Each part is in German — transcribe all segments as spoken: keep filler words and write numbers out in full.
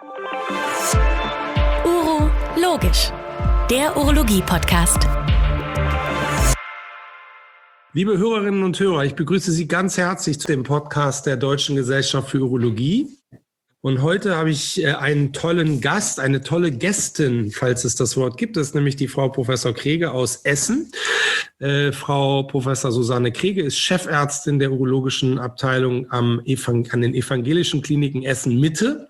Urologisch, der Urologie-Podcast. Liebe Hörerinnen und Hörer, ich begrüße Sie ganz herzlich zu dem Podcast der Deutschen Gesellschaft für Urologie. Und heute habe ich einen tollen Gast, eine tolle Gästin, falls es das Wort gibt. Das ist nämlich die Frau Professor Krege aus Essen. Äh, Frau Professor Susanne Krege ist Chefärztin der urologischen Abteilung am Evang- an den evangelischen Kliniken Essen-Mitte.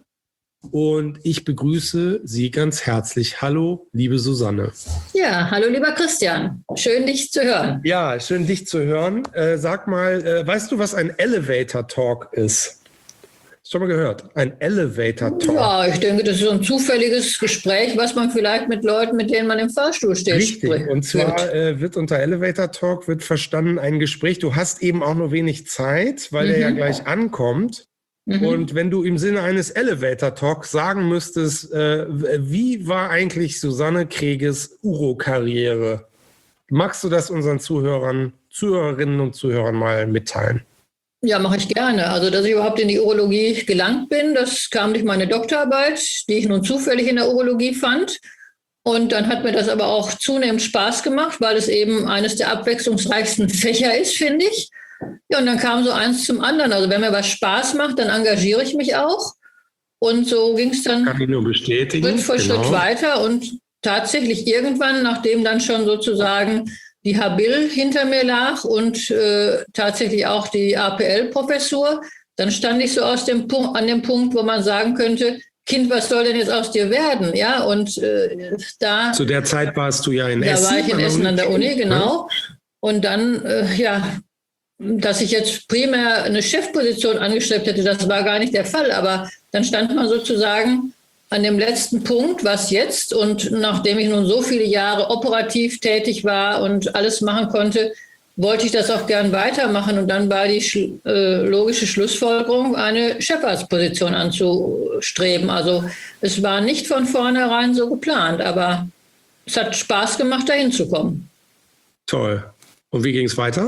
Und ich begrüße Sie ganz herzlich. Hallo, liebe Susanne. Ja, hallo, lieber Christian. Schön, dich zu hören. Ja, schön, dich zu hören. Äh, sag mal, äh, weißt du, was ein Elevator Talk ist? Hast du schon mal gehört? Ein Elevator Talk. Ja, ich denke, das ist so ein zufälliges Gespräch, was man vielleicht mit Leuten, mit denen man im Fahrstuhl steht, Richtig. spricht. Und zwar äh, wird unter Elevator Talk wird verstanden ein Gespräch. Du hast eben auch nur wenig Zeit, weil Mhm. er ja gleich ankommt. Mhm. Und wenn du im Sinne eines Elevator Talks sagen müsstest, äh, wie war eigentlich Susanne Kreges Uro-Karriere? Magst du das unseren Zuhörern, Zuhörerinnen und Zuhörern mal mitteilen? Ja, mache ich gerne. Also, dass ich überhaupt in die Urologie gelangt bin, das kam durch meine Doktorarbeit, die ich nun zufällig in der Urologie fand. Und dann hat mir das aber auch zunehmend Spaß gemacht, weil es eben eines der abwechslungsreichsten Fächer ist, finde ich. Ja, und dann kam so eins zum anderen. Also wenn mir was Spaß macht, dann engagiere ich mich auch. Und so ging es dann Kann ich nur bestätigen. Schritt für Genau. Schritt weiter. Und tatsächlich irgendwann, nachdem dann schon sozusagen die Habil hinter mir lag und äh, tatsächlich auch die A P L-Professur, dann stand ich so aus dem Punkt, an dem Punkt, wo man sagen könnte, Kind, was soll denn jetzt aus dir werden? Ja, und äh, da... Zu der Zeit warst du ja in da Essen. Da war ich in Essen an der Uni, genau. Und dann, äh, ja... Dass ich jetzt primär eine Chefposition angestrebt hätte, das war gar nicht der Fall. Aber dann stand man sozusagen an dem letzten Punkt, was jetzt? Und nachdem ich nun so viele Jahre operativ tätig war und alles machen konnte, wollte ich das auch gern weitermachen. Und dann war die äh, logische Schlussfolgerung, eine Chefarztposition anzustreben. Also es war nicht von vornherein so geplant, aber es hat Spaß gemacht, dahin zu kommen. Toll. Und wie ging es weiter?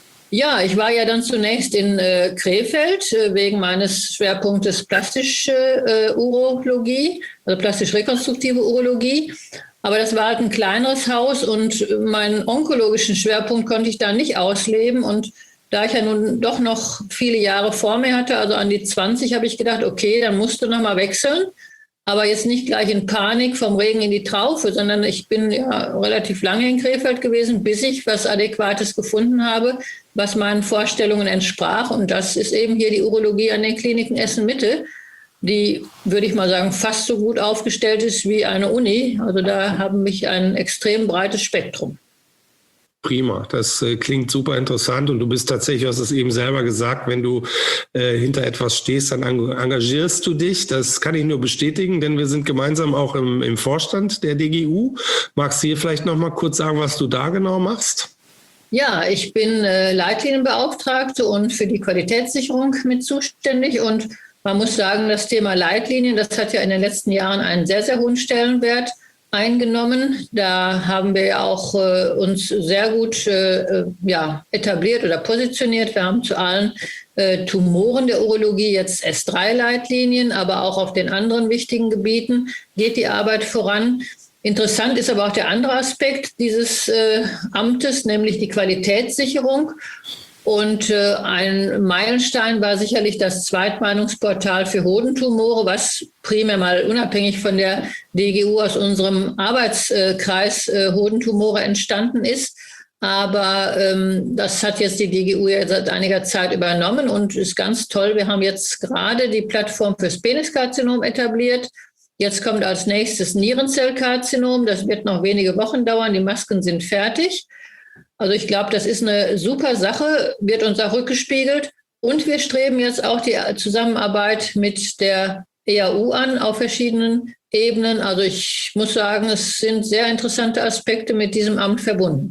Ja, ich war ja dann zunächst in äh, Krefeld äh, wegen meines Schwerpunktes plastische äh, Urologie, also plastisch-rekonstruktive Urologie. Aber das war halt ein kleineres Haus und meinen onkologischen Schwerpunkt konnte ich da nicht ausleben. Und da ich ja nun doch noch viele Jahre vor mir hatte, also an die zwanzig, habe ich gedacht, okay, dann musst du noch mal wechseln. Aber jetzt nicht gleich in Panik vom Regen in die Traufe, sondern ich bin ja relativ lange in Krefeld gewesen, bis ich was Adäquates gefunden habe, was meinen Vorstellungen entsprach. Und das ist eben hier die Urologie an den Kliniken Essen-Mitte, die, würde ich mal sagen, fast so gut aufgestellt ist wie eine Uni. Also da haben mich ein extrem breites Spektrum. Prima, das äh, klingt super interessant und du bist tatsächlich, du hast es eben selber gesagt, wenn du äh, hinter etwas stehst, dann engagierst du dich. Das kann ich nur bestätigen, denn wir sind gemeinsam auch im, im Vorstand der D G U. Magst du hier vielleicht noch mal kurz sagen, was du da genau machst? Ja, ich bin äh, Leitlinienbeauftragte und für die Qualitätssicherung mit zuständig. Und man muss sagen, das Thema Leitlinien, das hat ja in den letzten Jahren einen sehr, sehr hohen Stellenwert eingenommen. Da haben wir ja auch äh, uns sehr gut äh, ja, etabliert oder positioniert. Wir haben zu allen äh, Tumoren der Urologie jetzt S drei Leitlinien, aber auch auf den anderen wichtigen Gebieten geht die Arbeit voran. Interessant ist aber auch der andere Aspekt dieses äh, Amtes, nämlich die Qualitätssicherung. Und äh, ein Meilenstein war sicherlich das Zweitmeinungsportal für Hodentumore, was primär mal unabhängig von der D G U aus unserem Arbeitskreis äh, Hodentumore entstanden ist. Aber ähm, das hat jetzt die D G U ja seit einiger Zeit übernommen und ist ganz toll. Wir haben jetzt gerade die Plattform fürs Peniskarzinom etabliert. Jetzt kommt als nächstes Nierenzellkarzinom. Das wird noch wenige Wochen dauern. Die Masken sind fertig. Also ich glaube, das ist eine super Sache, wird uns auch rückgespiegelt. Und wir streben jetzt auch die Zusammenarbeit mit der E A U an auf verschiedenen Ebenen. Also ich muss sagen, es sind sehr interessante Aspekte mit diesem Amt verbunden.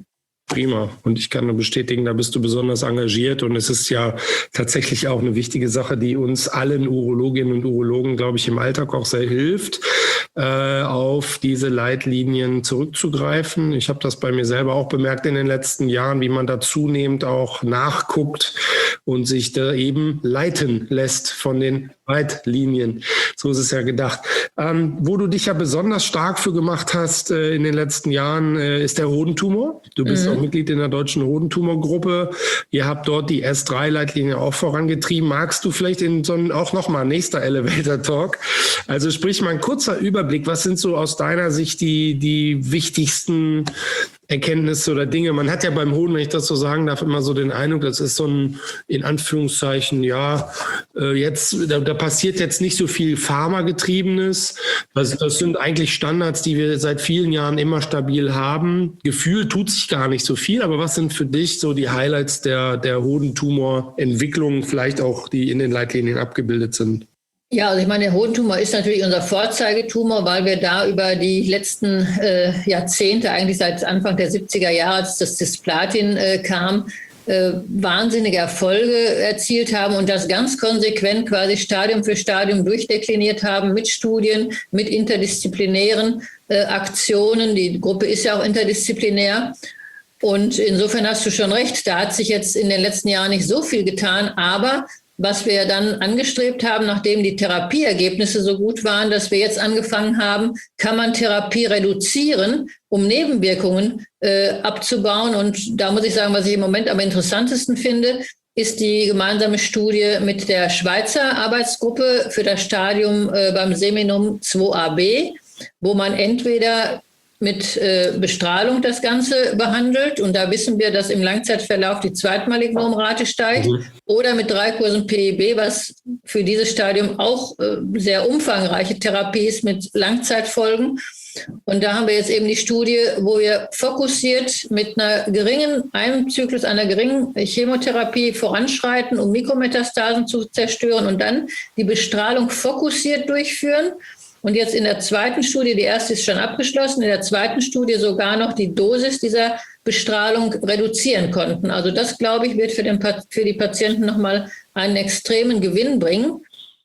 Prima. Und ich kann nur bestätigen, da bist du besonders engagiert. Und es ist ja tatsächlich auch eine wichtige Sache, die uns allen Urologinnen und Urologen, glaube ich, im Alltag auch sehr hilft, äh, auf diese Leitlinien zurückzugreifen. Ich habe das bei mir selber auch bemerkt in den letzten Jahren, wie man da zunehmend auch nachguckt und sich da eben leiten lässt von den Leitlinien. So ist es ja gedacht. Ähm, wo du dich ja besonders stark für gemacht hast äh, in den letzten Jahren, äh, ist der Hodentumor. Du bist mhm. auch Mitglied in der Deutschen Hodentumorgruppe. Ihr habt dort die S drei Leitlinie auch vorangetrieben. Magst du vielleicht in so ein, auch nochmal nächster Elevator Talk? Also sprich mal ein kurzer Überblick. Was sind so aus deiner Sicht die, die wichtigsten Erkenntnisse oder Dinge? Man hat ja beim Hoden, wenn ich das so sagen darf, immer so den Eindruck, das ist so ein, in Anführungszeichen, ja, äh, jetzt, da, da passiert jetzt nicht so viel Pharmagetriebenes. Das, das sind eigentlich Standards, die wir seit vielen Jahren immer stabil haben. Gefühl tut sich gar nicht so viel, aber was sind für dich so die Highlights der, der Hodentumorentwicklung, vielleicht auch die in den Leitlinien abgebildet sind? Ja, also ich meine, der Hodentumor ist natürlich unser Vorzeigetumor, weil wir da über die letzten äh, Jahrzehnte, eigentlich seit Anfang der siebziger Jahre, als das Cisplatin äh, kam, äh, wahnsinnige Erfolge erzielt haben und das ganz konsequent quasi Stadium für Stadium durchdekliniert haben mit Studien, mit interdisziplinären äh, Aktionen. Die Gruppe ist ja auch interdisziplinär. Und insofern hast du schon recht, da hat sich jetzt in den letzten Jahren nicht so viel getan, aber was wir dann angestrebt haben, nachdem die Therapieergebnisse so gut waren, dass wir jetzt angefangen haben, kann man Therapie reduzieren, um Nebenwirkungen äh, abzubauen. Und da muss ich sagen, was ich im Moment am interessantesten finde, ist die gemeinsame Studie mit der Schweizer Arbeitsgruppe für das Stadium äh, beim Seminom zwei a b, wo man entweder mit äh, Bestrahlung das Ganze behandelt. Und da wissen wir, dass im Langzeitverlauf die Zweitmalignomrate steigt. Mhm. Oder mit drei Kursen P I B, was für dieses Stadium auch äh, sehr umfangreiche Therapie ist mit Langzeitfolgen. Und da haben wir jetzt eben die Studie, wo wir fokussiert mit einer geringen, einem Zyklus einer geringen Chemotherapie voranschreiten, um Mikrometastasen zu zerstören und dann die Bestrahlung fokussiert durchführen. Und jetzt in der zweiten Studie, die erste ist schon abgeschlossen, in der zweiten Studie sogar noch die Dosis dieser Bestrahlung reduzieren konnten. Also das, glaube ich, wird für, den, für die Patienten nochmal einen extremen Gewinn bringen.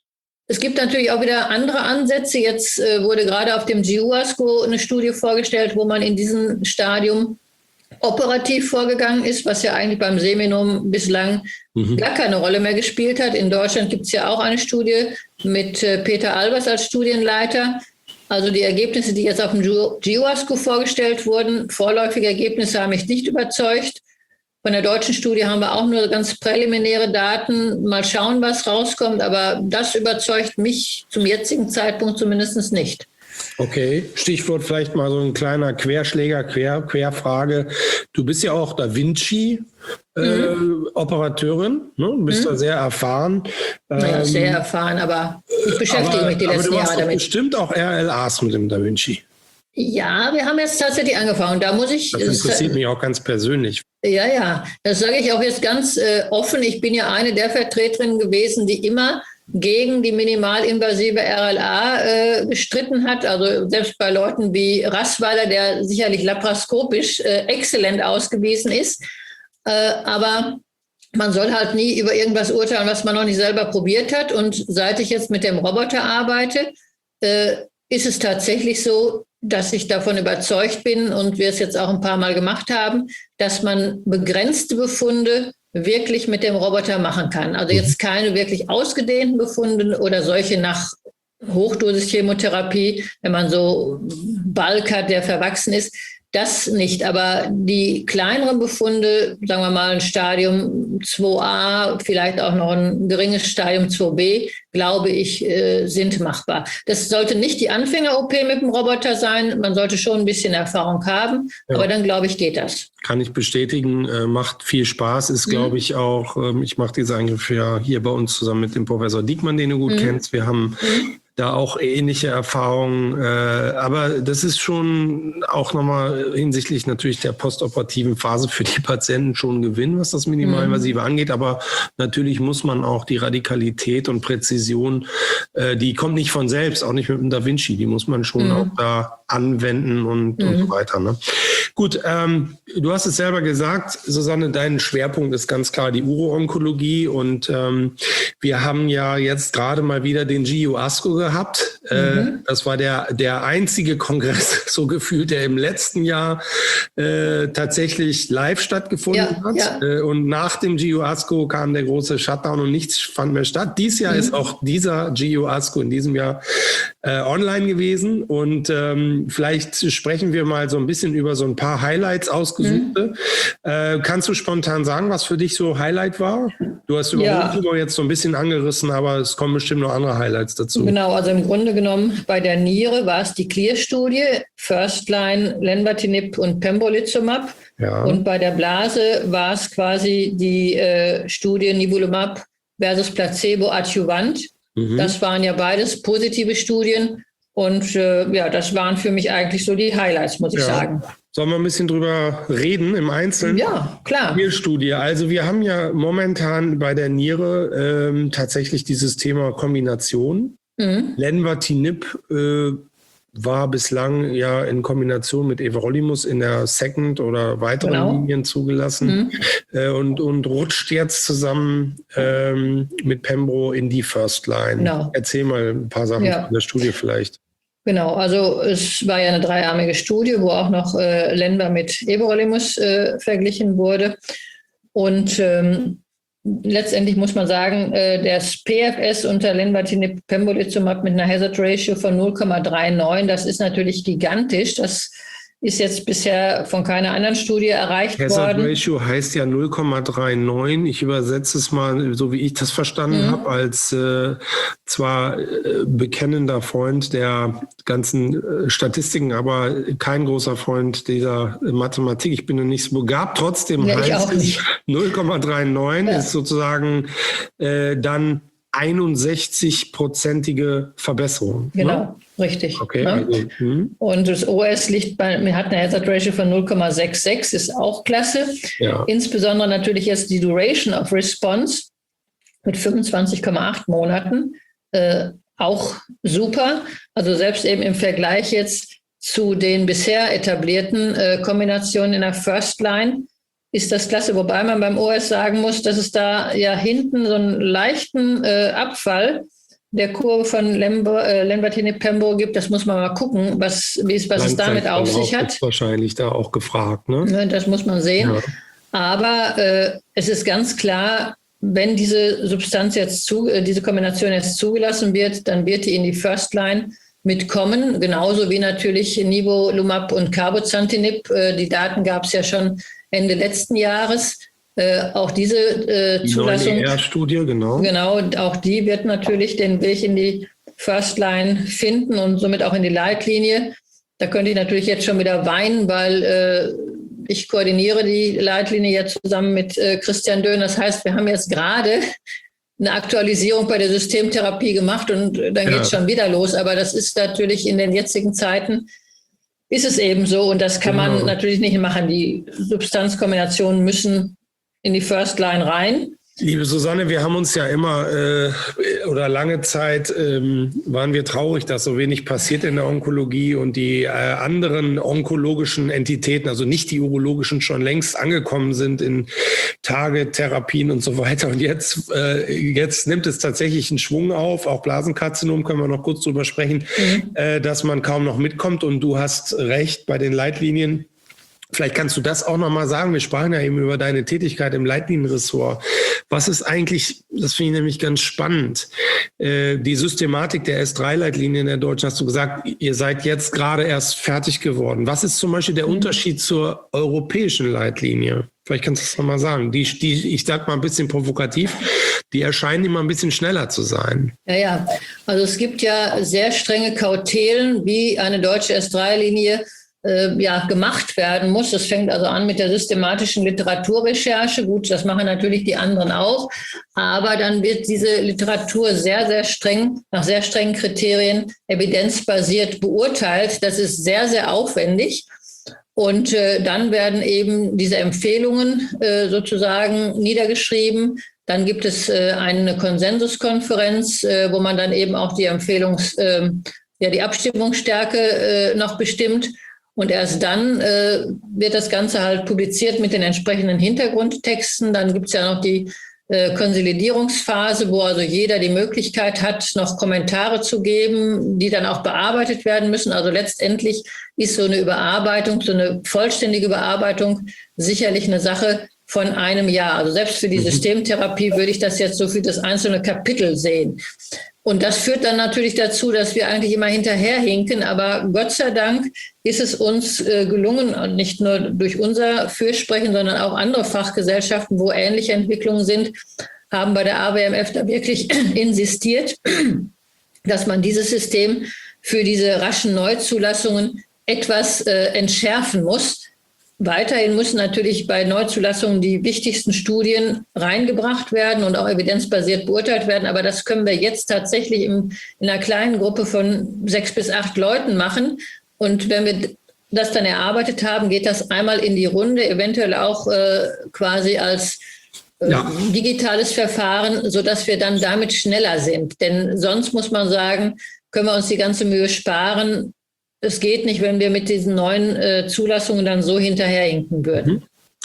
Es gibt natürlich auch wieder andere Ansätze. Jetzt äh, wurde gerade auf dem G U A S C O eine Studie vorgestellt, wo man in diesem Stadium operativ vorgegangen ist, was ja eigentlich beim Seminom bislang mhm. gar keine Rolle mehr gespielt hat. In Deutschland gibt es ja auch eine Studie mit äh, Peter Albers als Studienleiter. Also die Ergebnisse, die jetzt auf dem G U A S C O vorgestellt wurden, vorläufige Ergebnisse haben mich nicht überzeugt. Von der deutschen Studie haben wir auch nur ganz präliminäre Daten. Mal schauen, was rauskommt. Aber das überzeugt mich zum jetzigen Zeitpunkt zumindest nicht. Okay, Stichwort vielleicht mal so ein kleiner Querschläger, Quer, Querfrage. Du bist ja auch Da Vinci äh, mhm. Operateurin, ne? Du bist mhm. da sehr erfahren. Naja, ähm, sehr erfahren, aber ich beschäftige aber, mich die letzten Jahre damit. Aber du machst bestimmt auch R L As mit dem Da Vinci. Ja, wir haben jetzt tatsächlich angefangen. Da muss ich. Das interessiert mich auch ganz persönlich. Ja, ja, das sage ich auch jetzt ganz äh, offen. Ich bin ja eine der Vertreterinnen gewesen, die immer gegen die minimalinvasive R L A äh, gestritten hat. Also selbst bei Leuten wie Rassweiler, der sicherlich laparoskopisch äh, exzellent ausgewiesen ist. Äh, aber man soll halt nie über irgendwas urteilen, was man noch nicht selber probiert hat. Und seit ich jetzt mit dem Roboter arbeite, äh, ist es tatsächlich so, dass ich davon überzeugt bin und wir es jetzt auch ein paar Mal gemacht haben, dass man begrenzte Befunde wirklich mit dem Roboter machen kann. Also jetzt keine wirklich ausgedehnten Befunde oder solche nach Hochdosis-Chemotherapie, wenn man so Balk hat, der verwachsen ist. Das nicht, aber die kleineren Befunde, sagen wir mal ein Stadium zwei a, vielleicht auch noch ein geringes Stadium zwei b, glaube ich, sind machbar. Das sollte nicht die Anfänger-O P mit dem Roboter sein, man sollte schon ein bisschen Erfahrung haben, ja. Aber dann, glaube ich, geht das. Kann ich bestätigen, äh, macht viel Spaß, ist, glaube ich, auch, ähm, ich mache diese Eingriffe ja hier bei uns zusammen mit dem Professor Diekmann, den du gut mhm. kennst. Wir haben mhm. da auch ähnliche Erfahrungen, äh, aber das ist schon auch nochmal hinsichtlich natürlich der postoperativen Phase für die Patienten schon ein Gewinn, was das Minimalinvasive mhm. angeht, aber natürlich muss man auch die Radikalität und Präzision, äh, die kommt nicht von selbst, auch nicht mit dem Da Vinci, die muss man schon mhm. auch da anwenden und, mhm. und so weiter. Ne? Gut, ähm, du hast es selber gesagt, Susanne, dein Schwerpunkt ist ganz klar die Uro-Onkologie und ähm, wir haben ja jetzt gerade mal wieder den G U ASCO gehabt. Mhm. Äh, das war der, der einzige Kongress, so gefühlt, der im letzten Jahr äh, tatsächlich live stattgefunden ja, hat. Ja. Äh, und nach dem G U ASCO kam der große Shutdown und nichts fand mehr statt. Dies Jahr mhm. ist auch dieser G U ASCO in diesem Jahr äh, online gewesen und ähm, vielleicht sprechen wir mal so ein bisschen über so ein paar Highlights ausgesuchte. Mhm. Äh, kannst du spontan sagen, was für dich so Highlight war? Du hast über ja. Uro jetzt so ein bisschen angerissen, aber es kommen bestimmt noch andere Highlights dazu. Genau, also im Grunde genommen bei der Niere war es die Clear-Studie, First-Line, Lenvatinib und Pembrolizumab. Ja. Und bei der Blase war es quasi die äh, Studie Nivolumab versus Placebo adjuvant. Mhm. Das waren ja beides positive Studien. Und äh, ja, das waren für mich eigentlich so die Highlights, muss ich ja. sagen. Sollen wir ein bisschen drüber reden im Einzelnen? Ja, klar. Nierstudie. Also wir haben ja momentan bei der Niere ähm, tatsächlich dieses Thema Kombination. Mhm. Lenvatinib äh, war bislang ja in Kombination mit Everolimus in der Second oder weiteren genau. Linien zugelassen mhm. äh, und, und rutscht jetzt zusammen ähm, mit Pembro in die First Line. Genau. Erzähl mal ein paar Sachen ja. von der Studie vielleicht. Genau, also es war ja eine dreiarmige Studie, wo auch noch äh, Lenva mit Everolimus äh, verglichen wurde. Und ähm, letztendlich muss man sagen, äh, das P F S unter Lenvatinib Pembrolizumab mit einer Hazard Ratio von null Komma dreiundneunzig, das ist natürlich gigantisch. Das ist jetzt bisher von keiner anderen Studie erreicht Hazard worden. Hazard Ratio heißt ja null Komma dreiundneunzig. Ich übersetze es mal, so wie ich das verstanden mhm. habe, als äh, zwar äh, bekennender Freund der ganzen äh, Statistiken, aber kein großer Freund dieser Mathematik. Ich bin ja nicht so begabt. Trotzdem ja, heißt es null Komma dreiundneunzig ja. ist sozusagen äh, dann einundsechzig-prozentige Verbesserung. Genau, ne? Richtig. Okay, ne? also, hm. Und das O S liegt bei, wir hatten eine Hazard Ratio von null Komma sechsundsechzig, ist auch klasse. Ja. Insbesondere natürlich jetzt die Duration of Response mit fünfundzwanzig Komma acht Monaten, äh, auch super. Also selbst eben im Vergleich jetzt zu den bisher etablierten äh, Kombinationen in der First Line ist das klasse, wobei man beim O S sagen muss, dass es da ja hinten so einen leichten äh, Abfall der Kurve von Lenvatinib Pembro gibt. Das muss man mal gucken, was, wie es, was es damit auf sich hat. Ist wahrscheinlich da auch gefragt, ne? Das muss man sehen. Ja. Aber äh, es ist ganz klar, wenn diese Substanz jetzt zu, äh, diese Kombination jetzt zugelassen wird, dann wird die in die First Line mitkommen, genauso wie natürlich Nivolumab und Cabozantinib. Äh, die Daten gab es ja schon Ende letzten Jahres. Äh, auch diese äh, die Zulassung. Die Studie, genau. Genau, auch die wird natürlich den Weg in die First Line finden und somit auch in die Leitlinie. Da könnte ich natürlich jetzt schon wieder weinen, weil äh, ich koordiniere die Leitlinie jetzt zusammen mit äh, Christian Döhn. Das heißt, wir haben jetzt gerade eine Aktualisierung bei der Systemtherapie gemacht und dann ja. geht es schon wieder los. Aber das ist natürlich in den jetzigen Zeiten ist es eben so und das kann genau. man natürlich nicht machen. Die Substanzkombinationen müssen in die First Line rein. Liebe Susanne, wir haben uns ja immer äh, oder lange Zeit ähm, waren wir traurig, dass so wenig passiert in der Onkologie und die äh, anderen onkologischen Entitäten, also nicht die urologischen, schon längst angekommen sind in Tagetherapien und so weiter. Und jetzt, äh, jetzt nimmt es tatsächlich einen Schwung auf, auch Blasenkarzinom können wir noch kurz drüber sprechen, mhm. äh, dass man kaum noch mitkommt. Und du hast recht, bei den Leitlinien. Vielleicht kannst du das auch nochmal sagen. Wir sprachen ja eben über deine Tätigkeit im Leitlinienressort. Was ist eigentlich, das finde ich nämlich ganz spannend, äh, die Systematik der S drei Leitlinien der Deutschen, hast du gesagt, ihr seid jetzt gerade erst fertig geworden. Was ist zum Beispiel der Unterschied zur europäischen Leitlinie? Vielleicht kannst du das nochmal sagen. Die, die, ich sag mal ein bisschen provokativ, die erscheinen immer ein bisschen schneller zu sein. Ja, ja. Also es gibt ja sehr strenge Kautelen, wie eine deutsche S drei Linie ja, gemacht werden muss. Das fängt also an mit der systematischen Literaturrecherche. Gut, das machen natürlich die anderen auch. Aber dann wird diese Literatur sehr, sehr streng, nach sehr strengen Kriterien evidenzbasiert beurteilt. Das ist sehr, sehr aufwendig. Und äh, dann werden eben diese Empfehlungen äh, sozusagen niedergeschrieben. Dann gibt es äh, eine Konsensuskonferenz, äh, wo man dann eben auch die Empfehlungs-, äh, ja, die Abstimmungsstärke äh, noch bestimmt. Und erst dann äh, wird das Ganze halt publiziert mit den entsprechenden Hintergrundtexten. Dann gibt es ja noch die äh, Konsolidierungsphase, wo also jeder die Möglichkeit hat, noch Kommentare zu geben, die dann auch bearbeitet werden müssen. Also letztendlich ist so eine Überarbeitung, so eine vollständige Überarbeitung sicherlich eine Sache von einem Jahr. Also selbst für die Systemtherapie würde ich das jetzt so für das einzelne Kapitel sehen. Und das führt dann natürlich dazu, dass wir eigentlich immer hinterherhinken. Aber Gott sei Dank ist es uns äh, gelungen, und nicht nur durch unser Fürsprechen, sondern auch andere Fachgesellschaften, wo ähnliche Entwicklungen sind, haben bei der A W M F da wirklich insistiert, dass man dieses System für diese raschen Neuzulassungen etwas äh, entschärfen muss. Weiterhin müssen natürlich bei Neuzulassungen die wichtigsten Studien reingebracht werden und auch evidenzbasiert beurteilt werden. Aber das können wir jetzt tatsächlich in, in einer kleinen Gruppe von sechs bis acht Leuten machen. Und wenn wir das dann erarbeitet haben, geht das einmal in die Runde, eventuell auch äh, quasi als äh, ja. digitales Verfahren, sodass wir dann damit schneller sind. Denn sonst muss man sagen, können wir uns die ganze Mühe sparen. Es geht nicht, wenn wir mit diesen neuen äh, Zulassungen dann so hinterherhinken würden.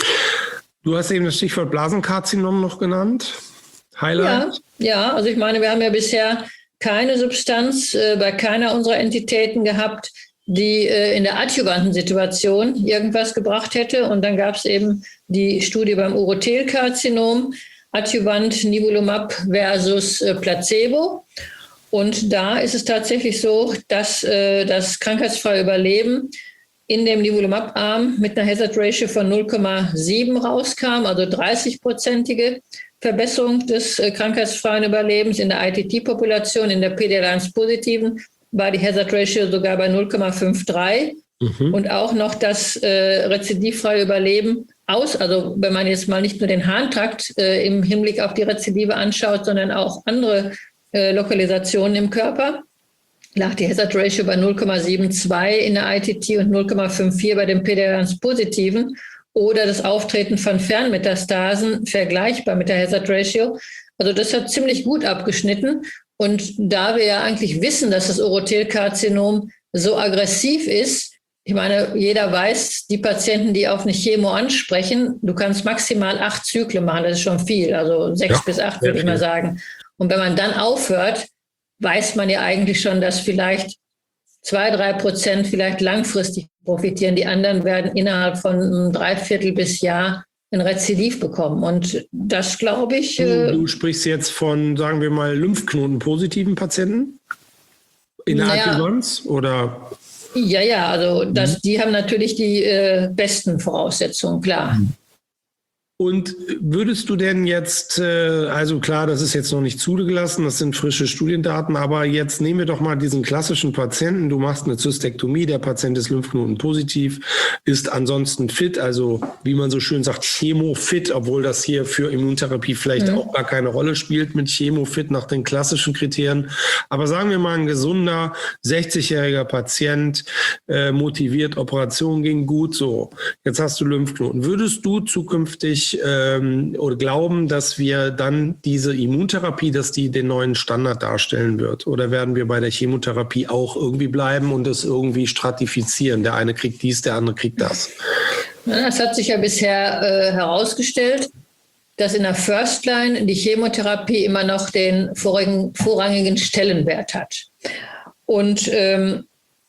Du hast eben das Stichwort Blasenkarzinom noch genannt. Highlight? Ja, ja, also ich meine, wir haben ja bisher keine Substanz äh, bei keiner unserer Entitäten gehabt, die äh, in der adjuvanten Situation irgendwas gebracht hätte. Und dann gab es eben die Studie beim Urothelkarzinom, Adjuvant Nivolumab versus äh, Placebo. Und da ist es tatsächlich so, dass äh, das krankheitsfreie Überleben in dem Nivolumab-Arm mit einer Hazard Ratio von null Komma sieben rauskam, also dreißig-prozentige Verbesserung des äh, krankheitsfreien Überlebens. In der I T T-Population, in der P D L eins positiven, war die Hazard Ratio sogar bei null Komma dreiundfünfzig. Mhm. Und auch noch das äh, rezidivfreie Überleben aus, also wenn man jetzt mal nicht nur den Harntrakt äh, im Hinblick auf die Rezidive anschaut, sondern auch andere Lokalisationen im Körper, lag die Hazard Ratio bei null Komma zweiundsiebzig in der I T T und null Komma vierundfünfzig bei dem P D L eins positiven oder das Auftreten von Fernmetastasen vergleichbar mit der Hazard Ratio. Also das hat ziemlich gut abgeschnitten. Und da wir ja eigentlich wissen, dass das Urothelkarzinom so aggressiv ist, ich meine, jeder weiß, die Patienten, die auf eine Chemo ansprechen, du kannst maximal acht Zyklen machen, das ist schon viel, also sechs ja, bis acht würde ich mal sagen. Und wenn man dann aufhört, weiß man ja eigentlich schon, dass vielleicht zwei, drei Prozent vielleicht langfristig profitieren. Die anderen werden innerhalb von einem Dreiviertel bis Jahr ein Rezidiv bekommen. Und das glaube ich. Du, du sprichst jetzt von, sagen wir mal, Lymphknoten-positiven Patienten? In der naja, Adjuvanz oder? Ja, ja, also das, mhm. die haben natürlich die äh, besten Voraussetzungen, klar. Mhm. Und würdest du denn jetzt, also klar, das ist jetzt noch nicht zugelassen, das sind frische Studiendaten, aber jetzt nehmen wir doch mal diesen klassischen Patienten, du machst eine Zystektomie, der Patient ist lymphknotenpositiv, ist ansonsten fit, also wie man so schön sagt, chemofit, obwohl das hier für Immuntherapie vielleicht mhm. auch gar keine Rolle spielt mit chemofit nach den klassischen Kriterien. Aber sagen wir mal, ein gesunder sechzigjähriger Patient, äh, motiviert, Operation ging gut, so, jetzt hast du Lymphknoten. Würdest du zukünftig Ähm, oder glauben, dass wir dann diese Immuntherapie, dass die den neuen Standard darstellen wird? Oder werden wir bei der Chemotherapie auch irgendwie bleiben und das irgendwie stratifizieren? Der eine kriegt dies, der andere kriegt das. Das hat sich ja bisher äh, herausgestellt, dass in der First Line die Chemotherapie immer noch den vorigen, vorrangigen Stellenwert hat. Und ähm,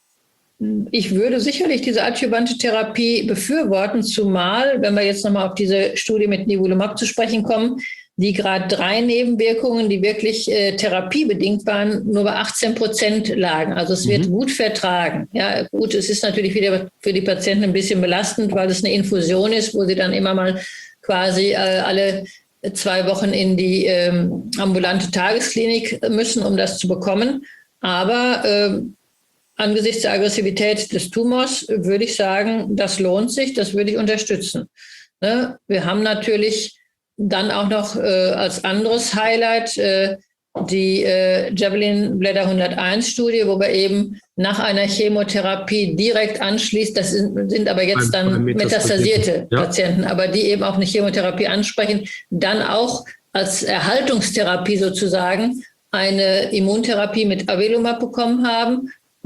ich würde sicherlich diese adjuvante Therapie befürworten, zumal, wenn wir jetzt nochmal auf diese Studie mit Nivolumab zu sprechen kommen, die Grad drei Nebenwirkungen, die wirklich äh, therapiebedingt waren, nur bei achtzehn Prozent lagen. Also es wird mhm. gut vertragen. Ja, gut, es ist natürlich wieder für die Patienten ein bisschen belastend, weil es eine Infusion ist, wo sie dann immer mal quasi äh, alle zwei Wochen in die ähm, ambulante Tagesklinik müssen, um das zu bekommen. Aber äh, angesichts der Aggressivität des Tumors würde ich sagen, das lohnt sich, das würde ich unterstützen. Ne? Wir haben natürlich dann auch noch äh, als anderes Highlight äh, die äh, Javelin Bladder hunderteins Studie, wo wir eben nach einer Chemotherapie direkt anschließt, das sind, sind aber jetzt dann metastasierte ja. Patienten, aber die eben auch eine Chemotherapie ansprechen, dann auch als Erhaltungstherapie sozusagen eine Immuntherapie mit Avelumab bekommen haben,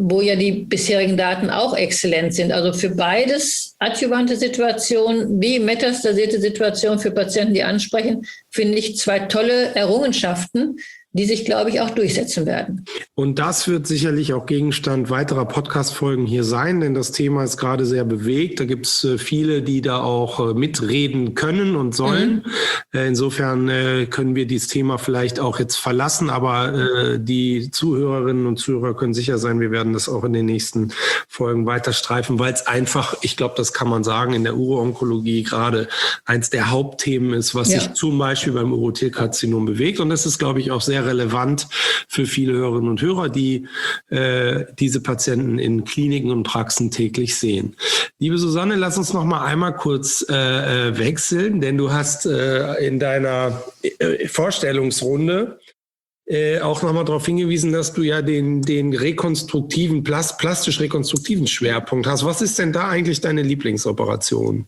wo ja die bisherigen Daten auch exzellent sind. Also für beides, adjuvante Situationen wie metastasierte Situationen für Patienten, die ansprechen, finde ich zwei tolle Errungenschaften, die sich, glaube ich, auch durchsetzen werden. Und das wird sicherlich auch Gegenstand weiterer Podcast-Folgen hier sein, denn das Thema ist gerade sehr bewegt. Da gibt es äh, viele, die da auch äh, mitreden können und sollen. Mhm. Äh, insofern äh, können wir dieses Thema vielleicht auch jetzt verlassen, aber äh, die Zuhörerinnen und Zuhörer können sicher sein, wir werden das auch in den nächsten Folgen weiter streifen, weil es einfach, ich glaube, das kann man sagen, in der Uro-Onkologie gerade eins der Hauptthemen ist, was ja. sich zum Beispiel beim Urothelkarzinom bewegt. Und das ist, glaube ich, auch sehr relevant für viele Hörerinnen und Hörer, die äh, diese Patienten in Kliniken und Praxen täglich sehen. Liebe Susanne, lass uns noch mal einmal kurz äh, wechseln, denn du hast äh, in deiner äh, Vorstellungsrunde äh, auch noch mal darauf hingewiesen, dass du ja den, den rekonstruktiven, plast, plastisch-rekonstruktiven Schwerpunkt hast. Was ist denn da eigentlich deine Lieblingsoperation?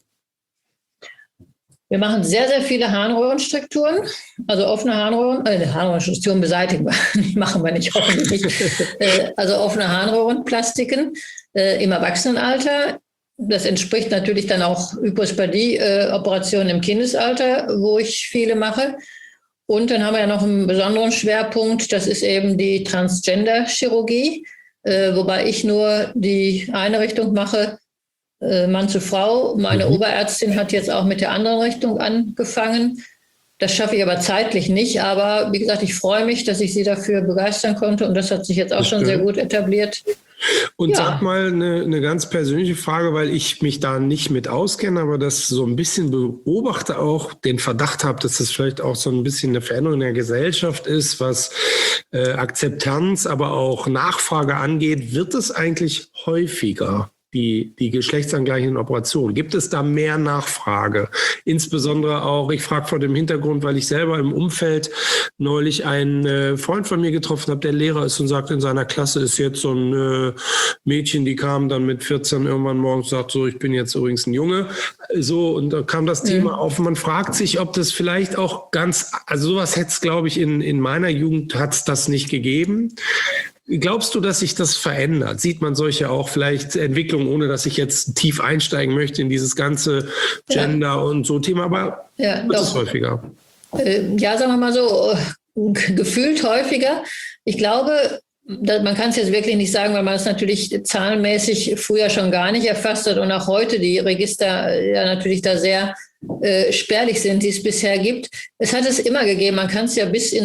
Wir machen sehr, sehr viele Harnröhrenstrukturen, also offene Harnröhren, äh, Harnröhrenstrukturen beseitigen wir, die machen wir nicht, hoffentlich nicht. äh, also offene Harnröhrenplastiken äh, im Erwachsenenalter. Das entspricht natürlich dann auch Hypospadie-Operationen im Kindesalter, wo ich viele mache. Und dann haben wir ja noch einen besonderen Schwerpunkt, das ist eben die Transgender-Chirurgie, äh, wobei ich nur die eine Richtung mache, Mann zu Frau. Meine mhm. Oberärztin hat jetzt auch mit der anderen Richtung angefangen. Das schaffe ich aber zeitlich nicht. Aber wie gesagt, ich freue mich, dass ich sie dafür begeistern konnte. Und das hat sich jetzt auch schon sehr gut etabliert. Und ja. sag mal eine, eine ganz persönliche Frage, weil ich mich da nicht mit auskenne, aber das so ein bisschen beobachte, auch den Verdacht habe, dass das vielleicht auch so ein bisschen eine Veränderung in der Gesellschaft ist, was äh, Akzeptanz, aber auch Nachfrage angeht. Wird es eigentlich häufiger? Die, die geschlechtsangleichenden Operationen. Gibt es da mehr Nachfrage? Insbesondere auch, ich frage vor dem Hintergrund, weil ich selber im Umfeld neulich einen äh, Freund von mir getroffen habe, der Lehrer ist und sagt, in seiner Klasse ist jetzt so ein äh, Mädchen, die kam dann mit vierzehn irgendwann morgens und sagt, so, ich bin jetzt übrigens ein Junge. So, und da kam das mhm. Thema auf. Man fragt sich, ob das vielleicht auch ganz, also sowas hätte es, glaube ich, in, in meiner Jugend hat es das nicht gegeben. Glaubst du, dass sich das verändert? Sieht man solche auch vielleicht Entwicklungen, ohne dass ich jetzt tief einsteigen möchte in dieses ganze Gender ja. und so Thema, aber ja, wird es häufiger? Äh, ja, sagen wir mal so, gefühlt häufiger. Ich glaube, man kann es jetzt wirklich nicht sagen, weil man es natürlich zahlenmäßig früher schon gar nicht erfasst hat und auch heute die Register ja natürlich da sehr äh, spärlich sind, die es bisher gibt. Es hat es immer gegeben. Man kann es ja bis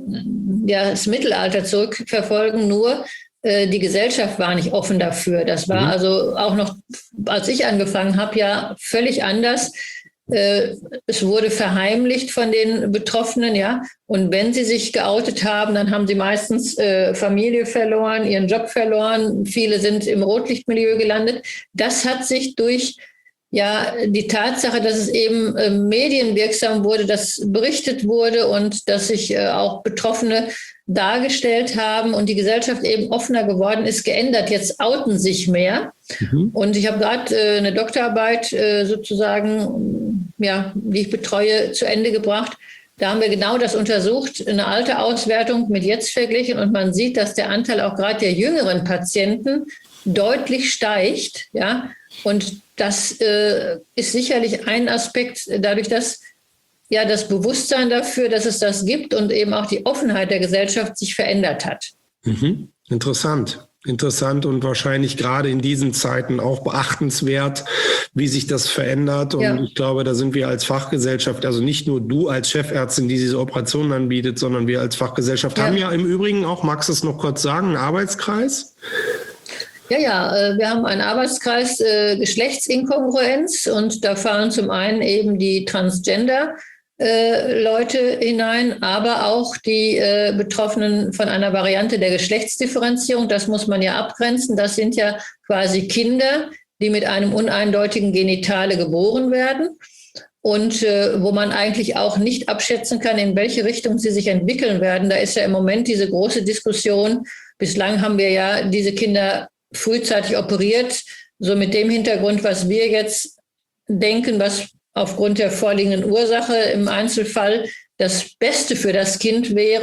in ja, das Mittelalter zurückverfolgen, nur äh, die Gesellschaft war nicht offen dafür. Das war mhm. also auch noch, als ich angefangen habe, ja völlig anders. Äh, es wurde verheimlicht von den Betroffenen, ja. Und wenn sie sich geoutet haben, dann haben sie meistens äh, Familie verloren, ihren Job verloren. Viele sind im Rotlichtmilieu gelandet. Das hat sich durch ja die Tatsache, dass es eben äh, medienwirksam wurde, dass berichtet wurde und dass sich äh, auch Betroffene dargestellt haben und die Gesellschaft eben offener geworden ist, geändert. Jetzt outen sich mehr. Mhm. Und ich habe gerade äh, eine Doktorarbeit äh, sozusagen, ja, die ich betreue, zu Ende gebracht. Da haben wir genau das untersucht, eine alte Auswertung mit jetzt verglichen. Und man sieht, dass der Anteil auch gerade der jüngeren Patienten deutlich steigt. Ja? Und das äh, ist sicherlich ein Aspekt, dadurch, dass ja das Bewusstsein dafür, dass es das gibt und eben auch die Offenheit der Gesellschaft sich verändert hat. Mhm. Interessant. Interessant und wahrscheinlich gerade in diesen Zeiten auch beachtenswert, wie sich das verändert. Und ja. ich glaube, da sind wir als Fachgesellschaft, also nicht nur du als Chefärztin, die diese Operationen anbietet, sondern wir als Fachgesellschaft ja. haben ja im Übrigen auch, magst du es noch kurz sagen, einen Arbeitskreis? Ja, ja, wir haben einen Arbeitskreis äh, Geschlechtsinkongruenz und da fallen zum einen eben die Transgender äh, Leute hinein, aber auch die äh, Betroffenen von einer Variante der Geschlechtsdifferenzierung. Das muss man ja abgrenzen. Das sind ja quasi Kinder, die mit einem uneindeutigen Genitale geboren werden und äh, wo man eigentlich auch nicht abschätzen kann, in welche Richtung sie sich entwickeln werden. Da ist ja im Moment diese große Diskussion. Bislang haben wir ja diese Kinder frühzeitig operiert, so mit dem Hintergrund, was wir jetzt denken, was aufgrund der vorliegenden Ursache im Einzelfall das Beste für das Kind wäre.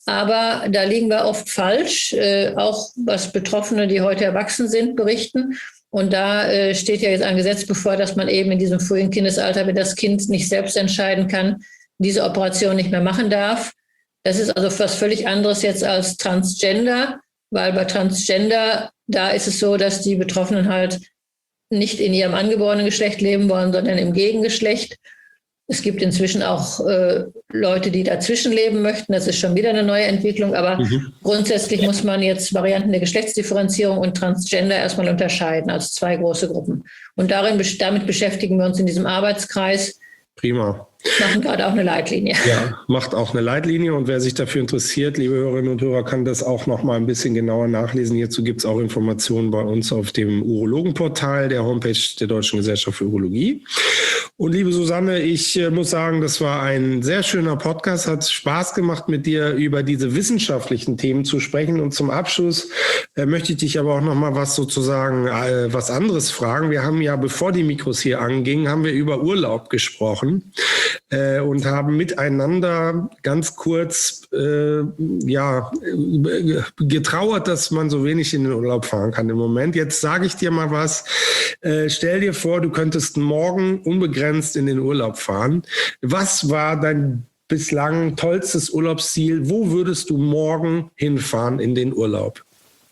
Aber da liegen wir oft falsch, äh, auch was Betroffene, die heute erwachsen sind, berichten. Und da äh, steht ja jetzt ein Gesetz bevor, dass man eben in diesem frühen Kindesalter, wenn das Kind nicht selbst entscheiden kann, diese Operation nicht mehr machen darf. Das ist also was völlig anderes jetzt als Transgender, weil bei Transgender, da ist es so, dass die Betroffenen halt nicht in ihrem angeborenen Geschlecht leben wollen, sondern im Gegengeschlecht. Es gibt inzwischen auch äh, Leute, die dazwischen leben möchten. Das ist schon wieder eine neue Entwicklung. Aber mhm. grundsätzlich muss man jetzt Varianten der Geschlechtsdifferenzierung und Transgender erstmal unterscheiden als zwei große Gruppen. Und darin, damit beschäftigen wir uns in diesem Arbeitskreis. Prima. Machen gerade auch eine Leitlinie. Ja, macht auch eine Leitlinie. Und wer sich dafür interessiert, liebe Hörerinnen und Hörer, kann das auch noch mal ein bisschen genauer nachlesen. Hierzu gibt es auch Informationen bei uns auf dem Urologenportal der Homepage der Deutschen Gesellschaft für Urologie. Und liebe Susanne, ich äh, muss sagen, das war ein sehr schöner Podcast. Hat Spaß gemacht, mit dir über diese wissenschaftlichen Themen zu sprechen. Und zum Abschluss äh, möchte ich dich aber auch noch mal was sozusagen, äh, was anderes fragen. Wir haben ja, bevor die Mikros hier angingen, haben wir über Urlaub gesprochen. Äh, und haben miteinander ganz kurz äh, ja, getrauert, dass man so wenig in den Urlaub fahren kann im Moment. Jetzt sage ich dir mal was. Äh, stell dir vor, du könntest morgen unbegrenzt in den Urlaub fahren. Was war dein bislang tollstes Urlaubsziel? Wo würdest du morgen hinfahren in den Urlaub?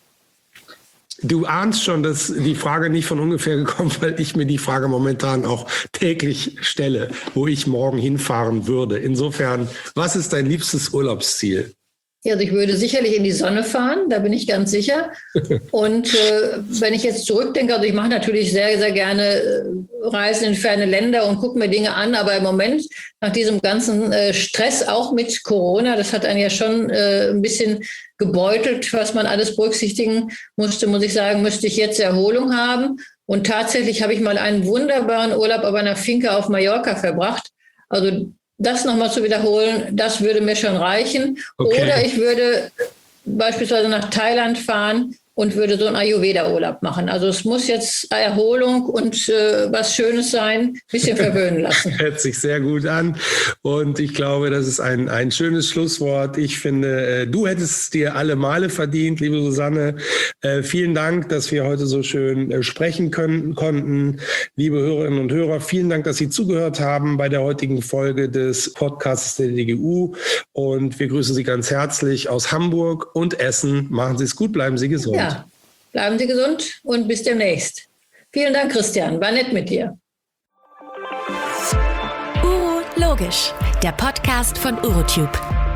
Du ahnst schon, dass die Frage nicht von ungefähr gekommen, weil ich mir die Frage momentan auch täglich stelle, wo ich morgen hinfahren würde. Insofern, was ist dein liebstes Urlaubsziel? Ja, also ich würde sicherlich in die Sonne fahren, da bin ich ganz sicher. Und äh, wenn ich jetzt zurückdenke, also ich mache natürlich sehr, sehr gerne äh, Reisen in ferne Länder und gucke mir Dinge an, aber im Moment nach diesem ganzen äh, Stress, auch mit Corona, das hat einen ja schon äh, ein bisschen gebeutelt, was man alles berücksichtigen musste, muss ich sagen, müsste ich jetzt Erholung haben. Und tatsächlich habe ich mal einen wunderbaren Urlaub auf einer Finca auf Mallorca verbracht. Also das nochmal zu wiederholen, das würde mir schon reichen. Okay. Oder ich würde beispielsweise nach Thailand fahren und würde so einen Ayurveda-Urlaub machen. Also es muss jetzt Erholung und äh, was Schönes sein, ein bisschen verwöhnen lassen. Hört sich sehr gut an und ich glaube, das ist ein, ein schönes Schlusswort. Ich finde, äh, du hättest dir alle Male verdient, liebe Susanne. Äh, vielen Dank, dass wir heute so schön äh, sprechen können, konnten. Liebe Hörerinnen und Hörer, vielen Dank, dass Sie zugehört haben bei der heutigen Folge des Podcasts der D G U und wir grüßen Sie ganz herzlich aus Hamburg und Essen. Machen Sie es gut, bleiben Sie gesund. Ja, bleiben Sie gesund und bis demnächst. Vielen Dank, Christian. War nett mit dir. Urologisch, der Podcast von Urotube.